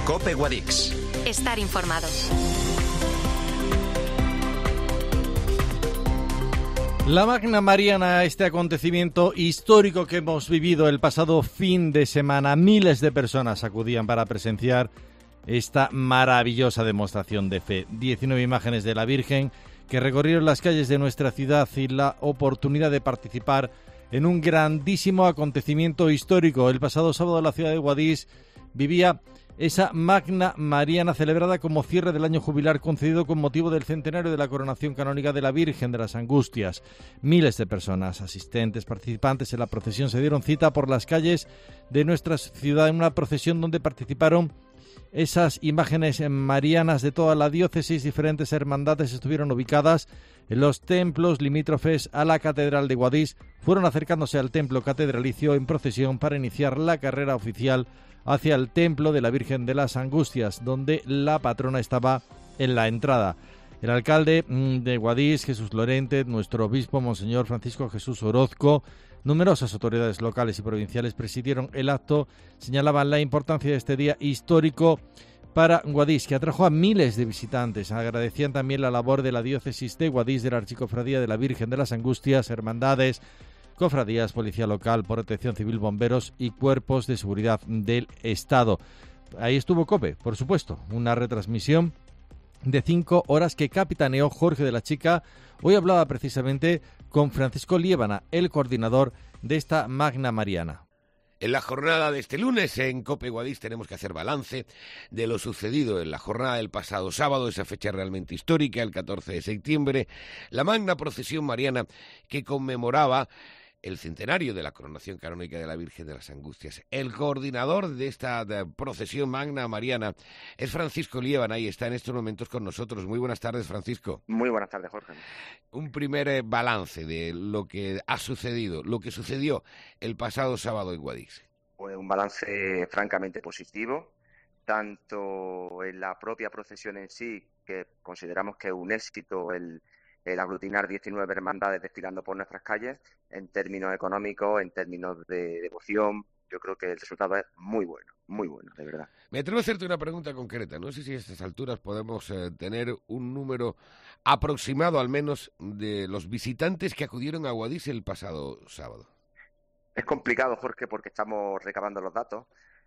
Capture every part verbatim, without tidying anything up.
COPE Guadix. Estar informado. La Magna Mariana, este acontecimiento histórico que hemos vivido el pasado fin de semana, miles de personas acudían para presenciar esta maravillosa demostración de fe. diecinueve imágenes de la Virgen que recorrieron las calles de nuestra ciudad y la oportunidad de participar en un grandísimo acontecimiento histórico. El pasado sábado la ciudad de Guadix vivía esa Magna Mariana celebrada como cierre del año jubilar concedido con motivo del centenario de la coronación canónica de la Virgen de las Angustias. Miles de personas, asistentes, participantes en la procesión se dieron cita por las calles de nuestra ciudad en una procesión donde participaron esas imágenes marianas de toda la diócesis. Diferentes hermandades estuvieron ubicadas en los templos limítrofes a la Catedral de Guadix. Fueron acercándose al templo catedralicio en procesión para iniciar la carrera oficial hacia el templo de la Virgen de las Angustias, donde la patrona estaba en la entrada. El alcalde de Guadix, Jesús Lorente, nuestro obispo, Monseñor Francisco Jesús Orozco, numerosas autoridades locales y provinciales presidieron el acto, señalaban la importancia de este día histórico para Guadix, que atrajo a miles de visitantes. Agradecían también la labor de la diócesis de Guadix, de la Archicofradía de la Virgen de las Angustias, hermandades, cofradías, policía local, protección civil, bomberos y cuerpos de seguridad del Estado. Ahí estuvo COPE, por supuesto, una retransmisión de cinco horas que capitaneó Jorge de la Chica. Hoy hablaba precisamente con Francisco Liébana, el coordinador de esta Magna Mariana. En la jornada de este lunes en COPE Guadix tenemos que hacer balance de lo sucedido en la jornada del pasado sábado, esa fecha realmente histórica, el catorce de septiembre, la Magna Procesión Mariana que conmemoraba el centenario de la coronación canónica de la Virgen de las Angustias. El coordinador de esta de procesión Magna Mariana es Francisco Liébana y está en estos momentos con nosotros. Muy buenas tardes, Francisco. Muy buenas tardes, Jorge. Un primer eh, balance de lo que ha sucedido, lo que sucedió el pasado sábado en Guadix. Pues un balance francamente positivo, tanto en la propia procesión en sí, que consideramos que es un éxito el el aglutinar diecinueve hermandades desfilando por nuestras calles, en términos económicos, en términos de devoción. Yo creo que el resultado es muy bueno, muy bueno, de verdad. Me atrevo a hacerte una pregunta concreta. No sé si a estas alturas podemos eh, tener un número aproximado, al menos, de los visitantes que acudieron a Guadix el pasado sábado. Es complicado, Jorge, porque estamos recabando los datos,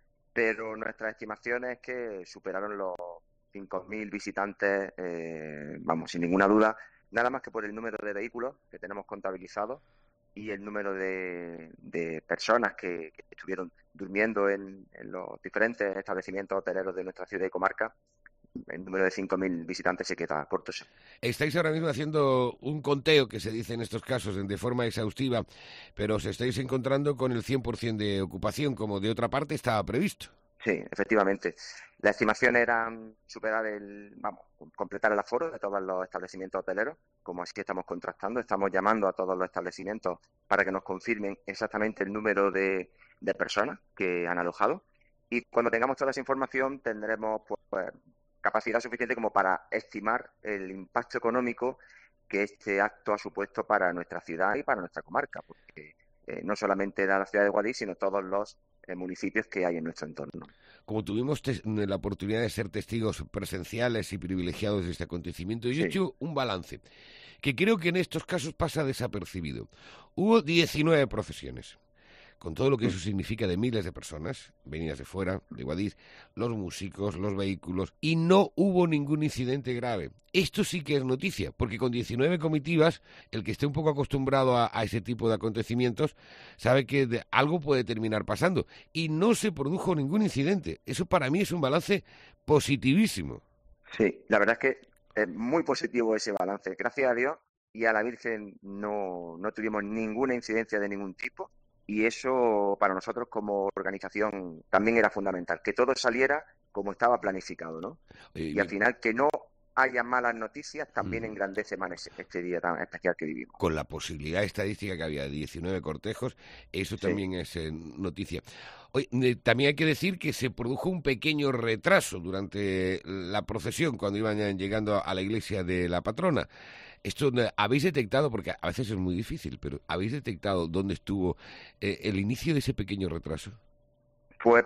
pero nuestras estimaciones es que superaron los cinco mil visitantes, eh, vamos, sin ninguna duda, nada más que por el número de vehículos que tenemos contabilizados y el número de, de personas que, que estuvieron durmiendo en, en los diferentes establecimientos hoteleros de nuestra ciudad y comarca. El número de cinco mil visitantes se queda corto. Estáis ahora mismo haciendo un conteo, que se dice en estos casos de forma exhaustiva, pero os estáis encontrando con el cien por ciento de ocupación, como de otra parte estaba previsto. Sí, efectivamente. La estimación era superar el, vamos, completar el aforo de todos los establecimientos hoteleros, como así estamos contrastando. Estamos llamando a todos los establecimientos para que nos confirmen exactamente el número de, de personas que han alojado. Y cuando tengamos toda esa información tendremos pues, capacidad suficiente como para estimar el impacto económico que este acto ha supuesto para nuestra ciudad y para nuestra comarca, porque eh, no solamente era la ciudad de Guadix, sino todos los eh, municipios que hay en nuestro entorno. Como tuvimos la oportunidad de ser testigos presenciales y privilegiados de este acontecimiento, yo sí. he hecho un balance que creo que en estos casos pasa desapercibido. Hubo diecinueve procesiones, con todo lo que eso significa de miles de personas venidas de fuera, de Guadix, los músicos, los vehículos, y no hubo ningún incidente grave. Esto sí que es noticia, porque con diecinueve comitivas, el que esté un poco acostumbrado a, a ese tipo de acontecimientos sabe que de, algo puede terminar pasando, y no se produjo ningún incidente. Eso para mí es un balance positivísimo. Sí, la verdad es que es muy positivo ese balance. Gracias a Dios y a la Virgen no, no tuvimos ninguna incidencia de ningún tipo. Y eso para nosotros como organización también era fundamental, que todo saliera como estaba planificado, ¿no? Eh, y al final que no haya malas noticias también engrandece más este día tan especial que vivimos. Con la posibilidad estadística que había de diecinueve cortejos, eso también sí. es eh, noticia. Oye, eh, también hay que decir que se produjo un pequeño retraso durante la procesión cuando iban llegando a la iglesia de la patrona. Esto habéis detectado, porque a veces es muy difícil, pero ¿habéis detectado dónde estuvo eh, el inicio de ese pequeño retraso? Pues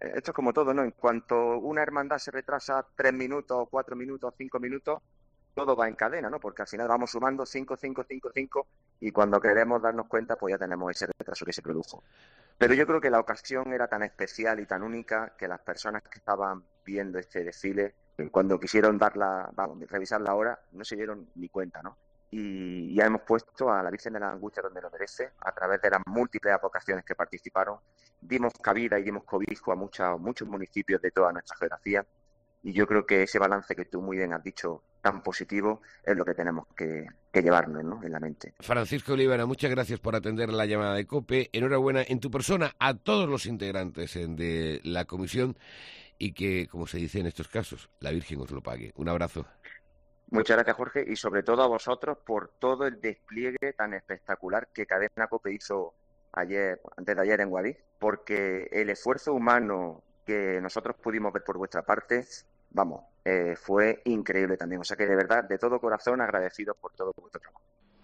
esto es como todo, ¿no? En cuanto una hermandad se retrasa tres minutos, cuatro minutos, cinco minutos, todo va en cadena, ¿no? Porque al final vamos sumando cinco, cinco, cinco, cinco y cuando queremos darnos cuenta, pues ya tenemos ese retraso que se produjo. Pero yo creo que la ocasión era tan especial y tan única que las personas que estaban viendo este desfile, cuando quisieron darla, vamos, revisar la hora, no se dieron ni cuenta, ¿no? Y ya hemos puesto a la Virgen de la Angustia donde lo merece, a través de las múltiples advocaciones que participaron, dimos cabida y dimos cobijo a muchos, muchos municipios de toda nuestra geografía, y yo creo que ese balance que tú muy bien has dicho, tan positivo, es lo que tenemos que, que llevarnos, ¿no?, en la mente. Francisco Olivera, muchas gracias por atender la llamada de COPE. Enhorabuena en tu persona a todos los integrantes de la comisión y que, como se dice en estos casos, la Virgen os lo pague. Un abrazo. Muchas gracias, Jorge, y sobre todo a vosotros por todo el despliegue tan espectacular que Cadena COPE hizo ayer, antes de ayer en Guadix, porque el esfuerzo humano que nosotros pudimos ver por vuestra parte, vamos, eh, fue increíble también. O sea que de verdad, de todo corazón, agradecidos por todo vuestro trabajo.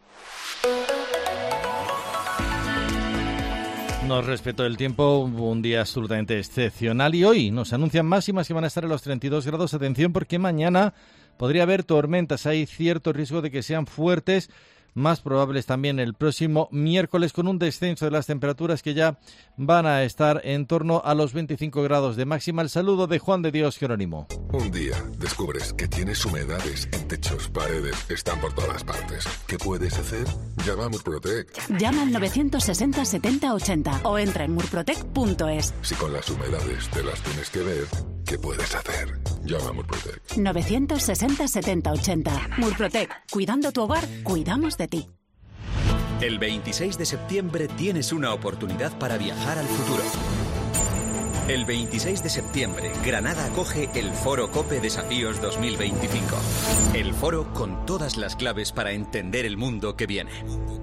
Nos respetó el tiempo, un día absolutamente excepcional y hoy nos anuncian máximas que van a estar en los treinta y dos grados. Atención porque mañana podría haber tormentas, hay cierto riesgo de que sean fuertes, más probables también el próximo miércoles con un descenso de las temperaturas que ya van a estar en torno a los veinticinco grados de máxima. El saludo de Juan de Dios Jerónimo. Un día descubres que tienes humedades en techos, paredes, están por todas partes. ¿Qué puedes hacer? Llama a Murprotec. Llama al novecientos sesenta setenta ochenta o entra en murprotec punto es. Si con las humedades te las tienes que ver, ¿qué puedes hacer? Llama a Murprotec. novecientos sesenta setenta ochenta. Murprotec. Cuidando tu hogar, cuidamos de ti. El veintiséis de septiembre tienes una oportunidad para viajar al futuro. El veintiséis de septiembre, Granada acoge el Foro COPE Desafíos dos mil veinticinco. El foro con todas las claves para entender el mundo que viene.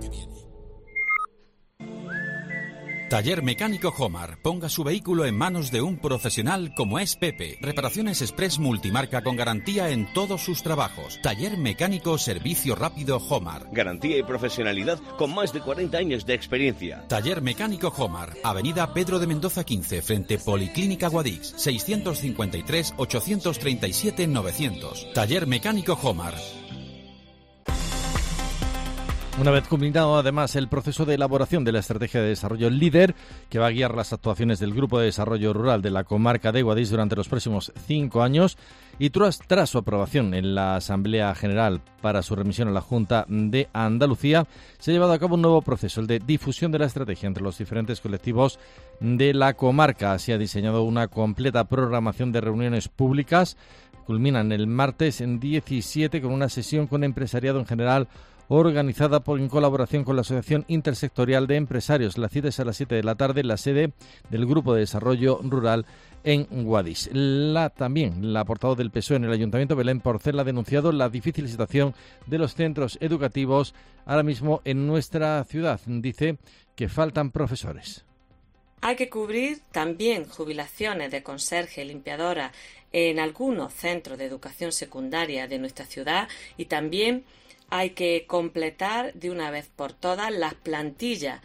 Taller Mecánico Homar. Ponga su vehículo en manos de un profesional como es Pepe. Reparaciones express multimarca con garantía en todos sus trabajos. Taller Mecánico Servicio Rápido Homar. Garantía y profesionalidad con más de cuarenta años de experiencia. Taller Mecánico Homar. Avenida Pedro de Mendoza quince, frente Policlínica Guadix. seiscientos cincuenta y tres, ochocientos treinta y siete, novecientos. Taller Mecánico Homar. Una vez culminado, además, el proceso de elaboración de la Estrategia de Desarrollo Líder, que va a guiar las actuaciones del Grupo de Desarrollo Rural de la comarca de Guadix durante los próximos cinco años, y tras, tras su aprobación en la Asamblea General para su remisión a la Junta de Andalucía, se ha llevado a cabo un nuevo proceso, el de difusión de la estrategia entre los diferentes colectivos de la comarca. Se ha diseñado una completa programación de reuniones públicas. Culminan el martes en diecisiete con una sesión con empresariado en general, organizada por, en colaboración con la Asociación Intersectorial de Empresarios. La cita es a las siete de la tarde en la sede del Grupo de Desarrollo Rural en Guadix. La, también la portavoz del P S O E en el Ayuntamiento, Belén Porcel, ha denunciado la difícil situación de los centros educativos ahora mismo en nuestra ciudad. Dice que faltan profesores. Hay que cubrir también jubilaciones de conserje y limpiadora en algunos centros de educación secundaria de nuestra ciudad y también hay que completar de una vez por todas las plantillas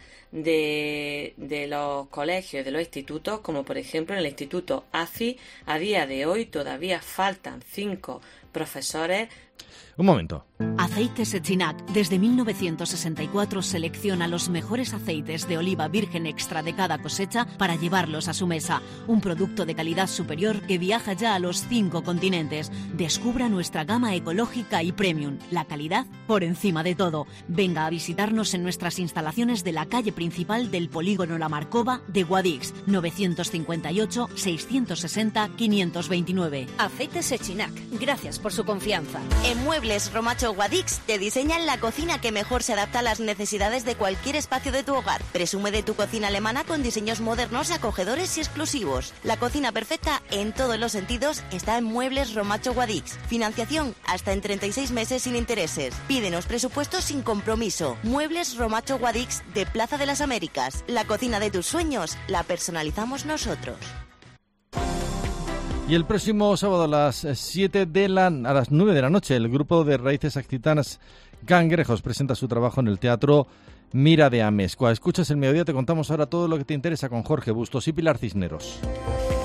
de, de los colegios y de los institutos, como por ejemplo en el Instituto A C I, a día de hoy todavía faltan cinco profesores. Un momento. Aceites Echinac. Desde mil novecientos sesenta y cuatro selecciona los mejores aceites de oliva virgen extra de cada cosecha para llevarlos a su mesa. Un producto de calidad superior que viaja ya a los cinco continentes. Descubra nuestra gama ecológica y premium. La calidad por encima de todo. Venga a visitarnos en nuestras instalaciones de la calle principal del Polígono La Marcova de Guadix. novecientos cincuenta y ocho, seiscientos sesenta, quinientos veintinueve. Aceites Echinac. Gracias por su confianza. En Muebles Romacho Guadix te diseñan la cocina que mejor se adapta a las necesidades de cualquier espacio de tu hogar. Presume de tu cocina alemana con diseños modernos, acogedores y exclusivos. La cocina perfecta en todos los sentidos está en Muebles Romacho Guadix. Financiación hasta en treinta y seis meses sin intereses. Pídenos presupuestos sin compromiso. Muebles Romacho Guadix de Plaza de las Américas. La cocina de tus sueños la personalizamos nosotros. Y el próximo sábado a las siete de la, a las nueve de la noche, el grupo de Raíces Accitanas Cangrejos presenta su trabajo en el Teatro Mira de Amezcua. Escuchas El Mediodía, te contamos ahora todo lo que te interesa con Jorge Bustos y Pilar Cisneros.